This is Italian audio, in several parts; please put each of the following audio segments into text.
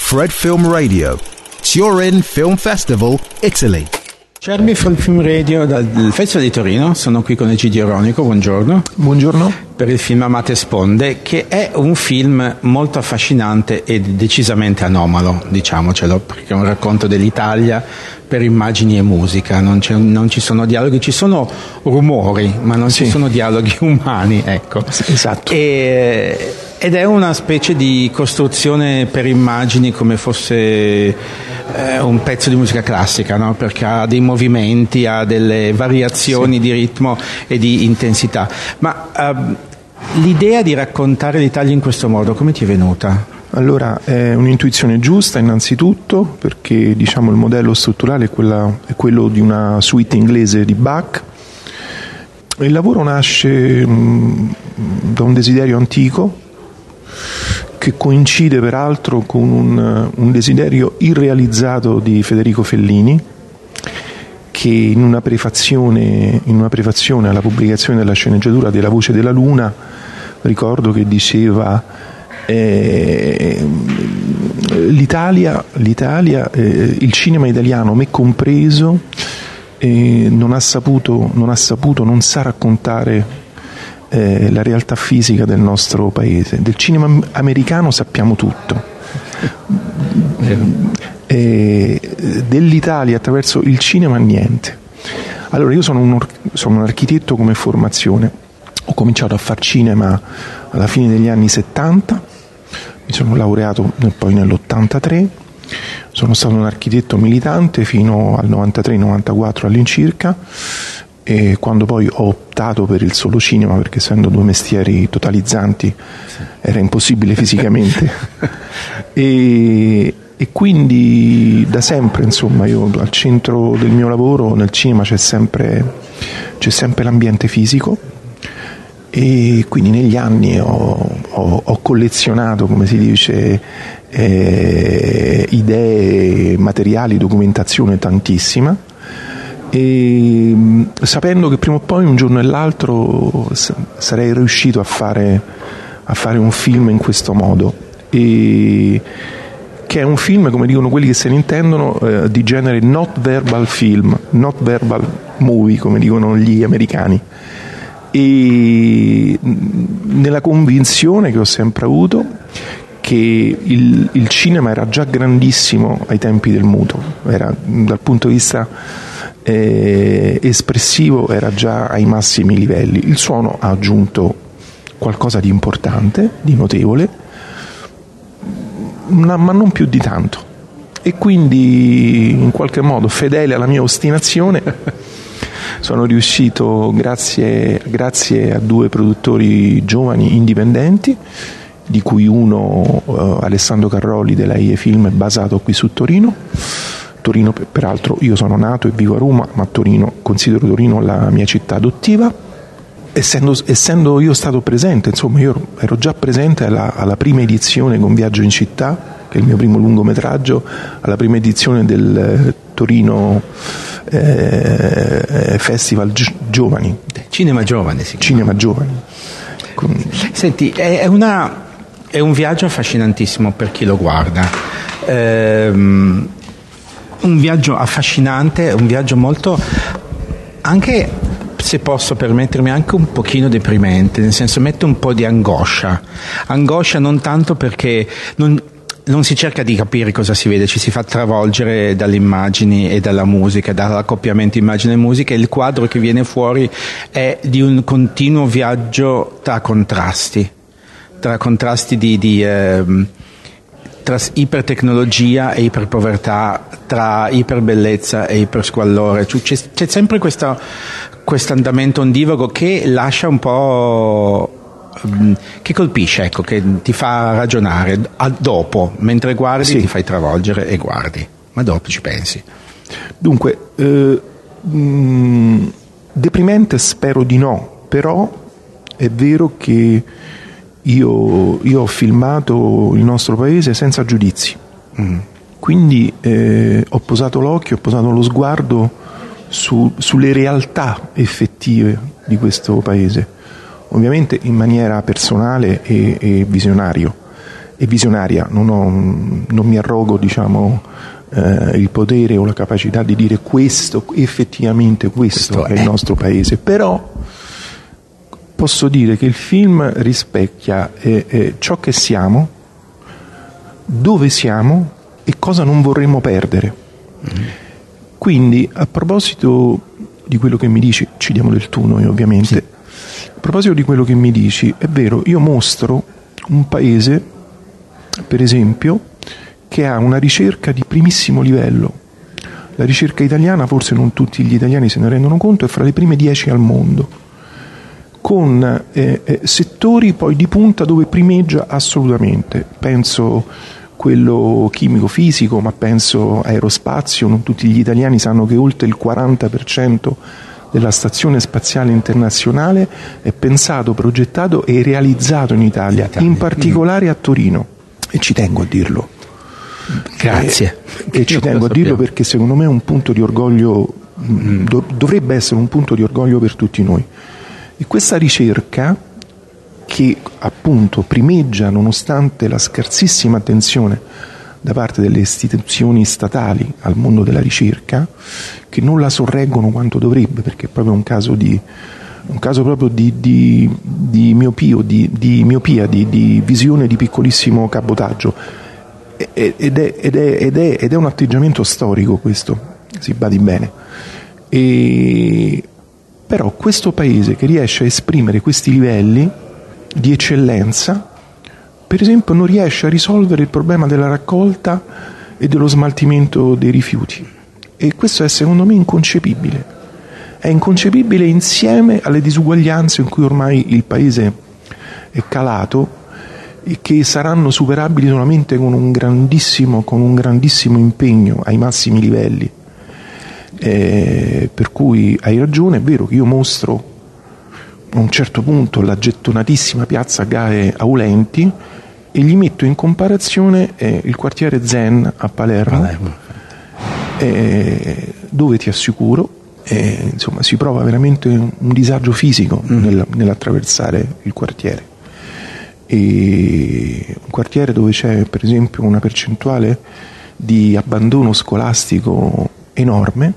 Fred Film Radio, Turin Film Festival, Italy. Cerbi Fred Film Radio dal Festival di Torino, sono qui con Egidio Ironico, buongiorno. Buongiorno. Per il film Amate Sponde, che è un film molto affascinante e decisamente anomalo, diciamocelo, perché è un racconto dell'Italia per immagini e musica, non ci sono dialoghi, ci sono rumori, ma non ci sono dialoghi umani, ecco. Esatto. Ed è una specie di costruzione per immagini come fosse un pezzo di musica classica, no? Perché ha dei movimenti, ha delle variazioni di ritmo e di intensità. Ma l'idea di raccontare l'Italia in questo modo, come ti è venuta? Allora, è un'intuizione giusta innanzitutto, perché diciamo il modello strutturale è quello di una suite inglese di Bach. Il lavoro nasce da un desiderio antico, che coincide peraltro con un desiderio irrealizzato di Federico Fellini, che in una prefazione alla pubblicazione della sceneggiatura della Voce della Luna, ricordo che diceva l'Italia, il cinema italiano, me compreso, non sa raccontare la realtà fisica del nostro paese. Del cinema americano sappiamo tutto, dell'Italia attraverso il cinema niente. Allora, io sono un architetto come formazione, ho cominciato a far cinema alla fine degli anni 70, mi sono laureato poi nell'83, sono stato un architetto militante fino al 93-94 all'incirca, e quando poi ho optato per il solo cinema, perché essendo due mestieri totalizzanti era impossibile fisicamente, e quindi da sempre, insomma, io al centro del mio lavoro nel cinema c'è sempre l'ambiente fisico, e quindi negli anni ho collezionato, come si dice, idee, materiali, documentazione tantissima, e sapendo che prima o poi, un giorno e l'altro, sarei riuscito a fare un film in questo modo, e che è un film, come dicono quelli che se ne intendono, di genere not verbal film, not verbal movie, come dicono gli americani, e nella convinzione che ho sempre avuto che il cinema era già grandissimo ai tempi del muto, era, dal punto di vista espressivo, era già ai massimi livelli. Il suono ha aggiunto qualcosa di importante, di notevole, ma non più di tanto, e quindi in qualche modo, fedele alla mia ostinazione, sono riuscito, grazie a due produttori giovani indipendenti, di cui uno, Alessandro Carroli della IE Film, è basato qui su Torino, peraltro io sono nato e vivo a Roma, ma considero Torino la mia città adottiva, essendo io stato presente, insomma io ero già presente alla prima edizione con Viaggio in città, che è il mio primo lungometraggio, alla prima edizione del Torino Festival Giovani. Cinema Giovane, sì. Cinema Giovani. Senti, è un viaggio affascinantissimo per chi lo guarda. Un viaggio affascinante, un viaggio molto, anche, se posso permettermi, anche un pochino deprimente, nel senso mette un po' di angoscia non tanto perché non si cerca di capire cosa si vede, ci si fa travolgere dalle immagini e dalla musica, dall'accoppiamento immagine e musica, e il quadro che viene fuori è di un continuo viaggio tra contrasti tra ipertecnologia e iperpovertà, tra iperbellezza e ipersquallore. C'è sempre questo andamento ondivago che lascia un po', che colpisce, ecco, che ti fa ragionare. Dopo, mentre guardi, ti fai travolgere e guardi, ma dopo ci pensi. Dunque, deprimente spero di no, però è vero che io ho filmato il nostro paese senza giudizi, quindi ho posato l'occhio, ho posato lo sguardo sulle realtà effettive di questo paese, ovviamente in maniera personale e visionario, e visionaria. Non mi arrogo, il potere o la capacità di dire effettivamente questo è il nostro paese, però posso dire che il film rispecchia ciò che siamo, dove siamo e cosa non vorremmo perdere. Quindi, a proposito di quello che mi dici, ci diamo del tu noi ovviamente, sì. A proposito di quello che mi dici, è vero, io mostro un paese, per esempio, che ha una ricerca di primissimo livello. La ricerca italiana, forse non tutti gli italiani se ne rendono conto, è fra le prime 10 al mondo, con settori poi di punta dove primeggia assolutamente. Penso quello chimico-fisico, ma penso aerospazio. Non tutti gli italiani sanno che oltre il 40% della Stazione Spaziale Internazionale è pensato, progettato e realizzato in Italia, in particolare a Torino, e ci tengo a dirlo. Grazie. E ci tengo a dirlo perché secondo me è un punto di orgoglio, dovrebbe essere un punto di orgoglio per tutti noi. E questa ricerca, che appunto primeggia nonostante la scarsissima attenzione da parte delle istituzioni statali al mondo della ricerca, che non la sorreggono quanto dovrebbe, perché è proprio un caso proprio di miopia, di visione di piccolissimo cabotaggio, ed è un atteggiamento storico, questo, si badi bene. Però questo paese che riesce a esprimere questi livelli di eccellenza, per esempio, non riesce a risolvere il problema della raccolta e dello smaltimento dei rifiuti, e questo è secondo me inconcepibile. È inconcepibile insieme alle disuguaglianze in cui ormai il paese è calato e che saranno superabili solamente con un grandissimo impegno ai massimi livelli. Per cui hai ragione, è vero che io mostro a un certo punto la gettonatissima piazza Gae Aulenti e gli metto in comparazione il quartiere Zen a Palermo. Dove ti assicuro insomma si prova veramente un disagio fisico nell'attraversare il quartiere, e un quartiere dove c'è per esempio una percentuale di abbandono scolastico enorme,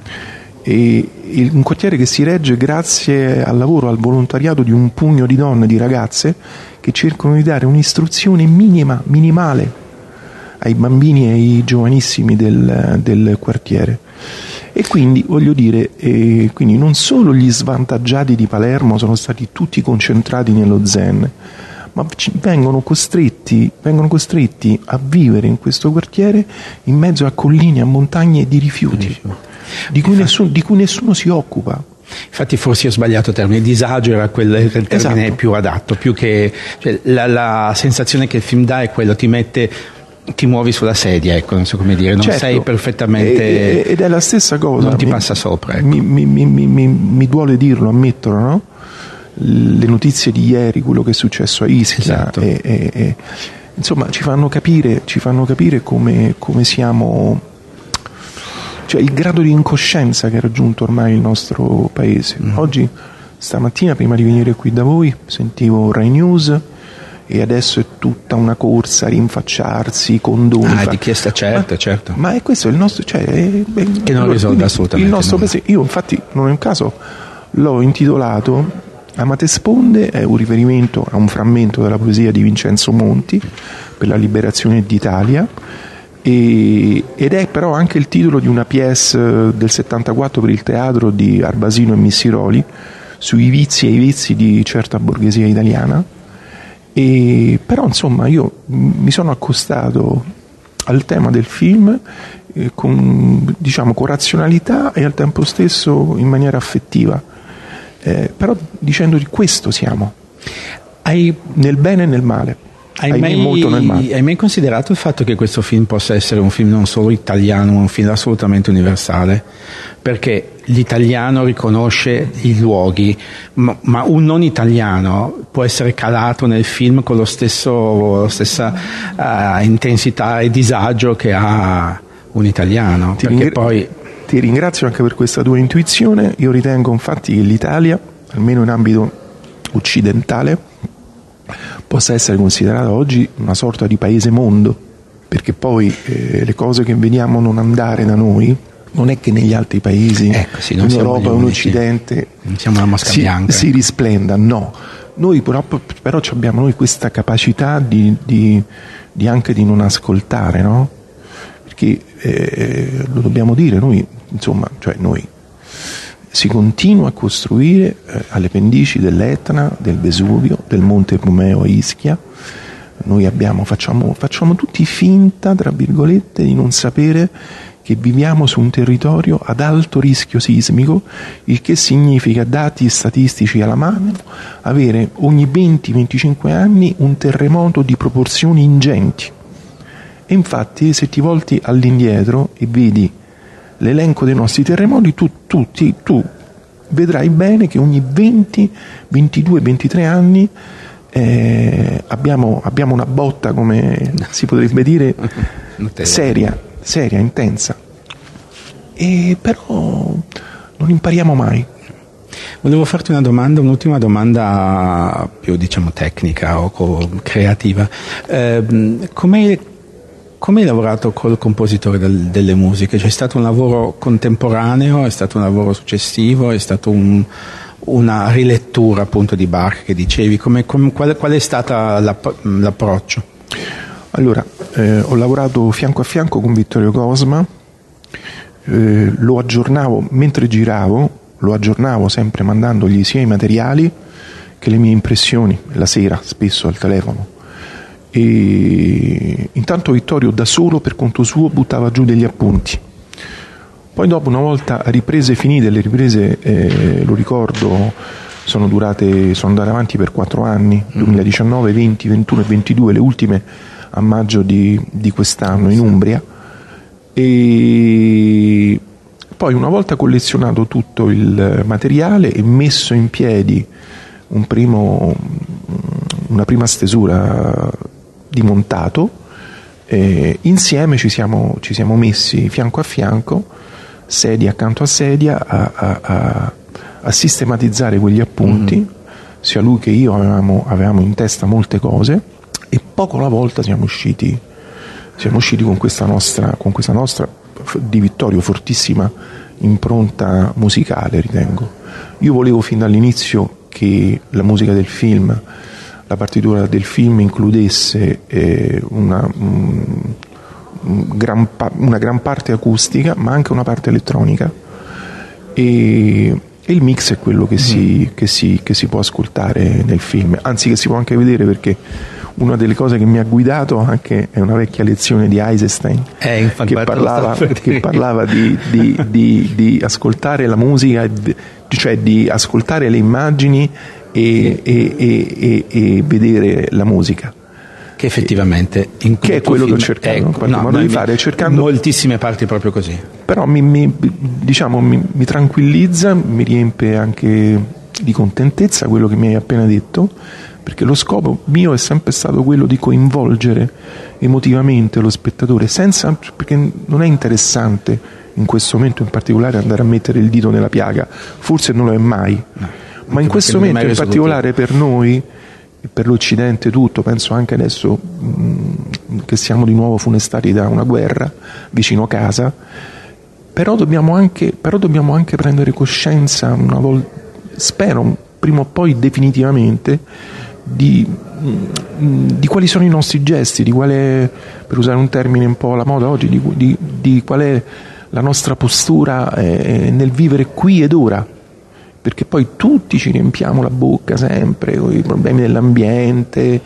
e un quartiere che si regge grazie al lavoro, al volontariato di un pugno di donne, di ragazze che cercano di dare un'istruzione minimale ai bambini e ai giovanissimi del quartiere. E quindi voglio dire, quindi non solo gli svantaggiati di Palermo sono stati tutti concentrati nello Zen, ma vengono costretti a vivere in questo quartiere in mezzo a colline, a montagne di rifiuti, di cui nessuno si occupa. Infatti forse ho sbagliato il termine, disagio era il termine esatto. Più adatto, più che la sensazione che il film dà è quello, ti muovi sulla sedia, ecco, non so come dire, non certo, sei perfettamente, ed è la stessa cosa, non ti passa sopra, ecco. mi duole dirlo, ammetterlo, no? Le notizie di ieri, quello che è successo a Ischia, esatto. Insomma ci fanno capire come siamo, cioè il grado di incoscienza che ha raggiunto ormai il nostro paese. Oggi, stamattina, prima di venire qui da voi, sentivo Rai News, e adesso è tutta una corsa a rinfacciarsi, condoni. Richiesta, certo. Ma è questo il nostro, che non risolve assolutamente il nostro paese. Io infatti non è un caso, l'ho intitolato Amate Sponde, è un riferimento a un frammento della poesia di Vincenzo Monti per la liberazione d'Italia, ed è però anche il titolo di una pièce del 74 per il teatro di Arbasino e Missiroli sui vizi e i vizi di certa borghesia italiana. Però insomma io mi sono accostato al tema del film con razionalità e al tempo stesso in maniera affettiva, però dicendo di questo siamo, nel bene e nel male. Molto nel male. Hai mai considerato il fatto che questo film possa essere un film non solo italiano, ma un film assolutamente universale? Perché l'italiano riconosce i luoghi, ma un non italiano può essere calato nel film con la stessa intensità e disagio che ha un italiano. Ti ringrazio anche per questa tua intuizione. Io ritengo infatti che l'Italia, almeno in ambito occidentale, possa essere considerata oggi una sorta di paese mondo, perché poi le cose che vediamo non andare da noi non è che negli altri paesi, in Europa o in Occidente, siamo la mosca bianca, si risplenda, no. Noi però abbiamo noi questa capacità di anche di non ascoltare, no? Perché lo dobbiamo dire, noi si continua a costruire alle pendici dell'Etna, del Vesuvio, del Monte Romeo a Ischia. Noi facciamo tutti finta, tra virgolette, di non sapere che viviamo su un territorio ad alto rischio sismico, il che significa, dati statistici alla mano, avere ogni 20-25 anni un terremoto di proporzioni ingenti. E infatti, se ti volti all'indietro e vedi l'elenco dei nostri terremoti, tu vedrai bene che ogni 20, 22, 23 anni abbiamo una botta, come si potrebbe dire, seria, intensa, e però non impariamo mai. Volevo farti un'ultima domanda più tecnica o creativa. Come hai lavorato col compositore delle musiche? Cioè, è stato un lavoro contemporaneo, è stato un lavoro successivo, è stato una rilettura appunto di Bach che dicevi? Qual è stato l'approccio? Allora, ho lavorato fianco a fianco con Vittorio Cosma, lo aggiornavo mentre giravo, lo aggiornavo sempre mandandogli sia i materiali che le mie impressioni, la sera spesso al telefono. E intanto Vittorio da solo per conto suo buttava giù degli appunti. Poi dopo, una volta riprese finite, le riprese lo ricordo sono andate avanti per 4 anni, 2019, 20, 21 e 22, le ultime a maggio di quest'anno in Umbria. E poi, una volta collezionato tutto il materiale e messo in piedi una prima stesura di montato, insieme ci siamo messi fianco a fianco, sedia accanto a sedia, a sistematizzare quegli appunti. Sia lui che io avevamo in testa molte cose, e poco alla volta siamo usciti con questa nostra di Vittorio fortissima impronta musicale, ritengo. Io volevo fin dall'inizio che la musica del film, la partitura del film, includesse una gran parte acustica, ma anche una parte elettronica, e il mix è quello che si può ascoltare nel film, anzi che si può anche vedere, perché una delle cose che mi ha guidato anche è una vecchia lezione di Eisenstein che parlava di ascoltare la musica, cioè di ascoltare le immagini e vedere la musica, che effettivamente che è quello che ho cercato di fare, cercando moltissime parti proprio così. Però mi tranquillizza, mi riempie anche di contentezza quello che mi hai appena detto, perché lo scopo mio è sempre stato quello di coinvolgere emotivamente lo spettatore, perché non è interessante in questo momento in particolare andare a mettere il dito nella piaga, forse non lo è mai, ma in questo momento in particolare per noi e per l'Occidente tutto, penso anche adesso che siamo di nuovo funestati da una guerra vicino a casa, però dobbiamo anche prendere coscienza una volta, spero prima o poi definitivamente, di quali sono i nostri gesti, di quale, per usare un termine un po' alla moda oggi, di qual è la nostra postura nel vivere qui ed ora, perché poi tutti ci riempiamo la bocca sempre con i problemi dell'ambiente,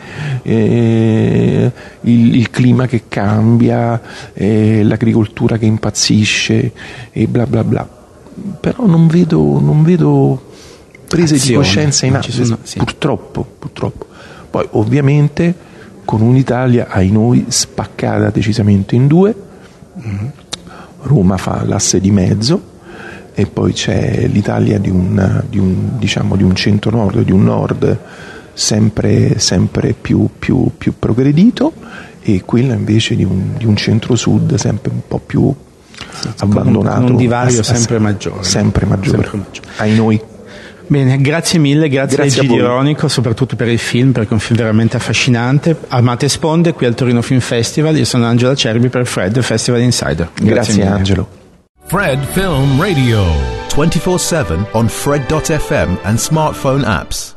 il clima che cambia, l'agricoltura che impazzisce e bla bla bla, però non vedo prese di coscienza in atto, purtroppo. Poi ovviamente con un'Italia, ai noi, spaccata decisamente in due. Roma fa l'asse di mezzo e poi c'è l'Italia di un centro-nord, di un nord sempre più progredito, e quella invece di un centro-sud sempre un po' più abbandonato, un divario sempre maggiore, ai noi. Bene, grazie mille, grazie a voi. Ironico, soprattutto per il film, perché è un film veramente affascinante. Armate e Sponde, qui al Torino Film Festival. Io sono Angelo Acerbi per Fred, Festival Insider. Grazie Angelo. Fred Film Radio. 24/7 on Fred.fm and smartphone apps.